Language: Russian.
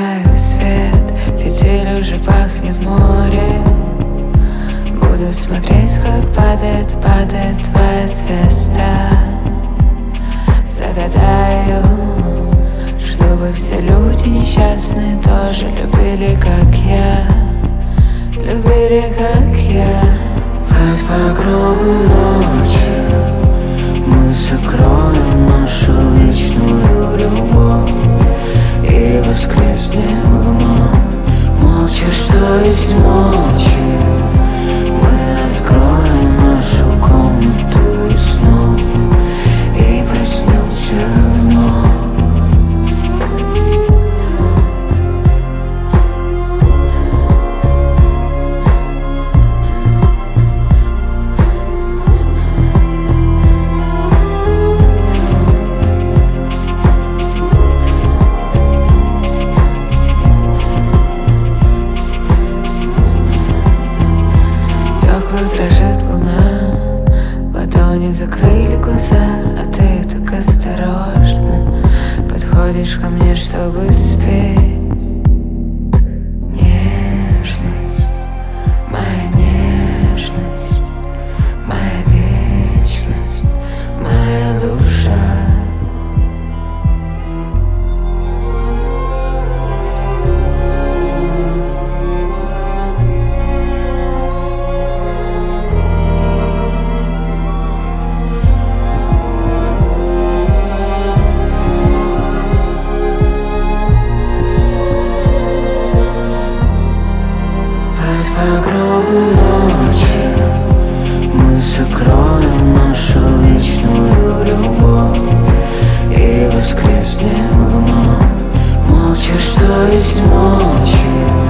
зажигаю свет, фитиль уже пахнет море. Буду смотреть, как падает твоя звезда. Загадаю, чтобы все люди несчастные тоже любили, как я. Любили, как я. Под покровом ночи мы закроем нашу вечную любовь и воскреснем вновь. Молча, что есть мочи, мы откроем нашу комнату и снов и проснемся вновь. Дрожит луна, ладони закрыли глаза, а ты так осторожно подходишь ко мне, чтобы спеть. Нежность, моя нежность, моя вечность, моя душа. Покровом ночи мы закроем нашу вечную любовь и воскреснем вновь. Молча, что есть мочи,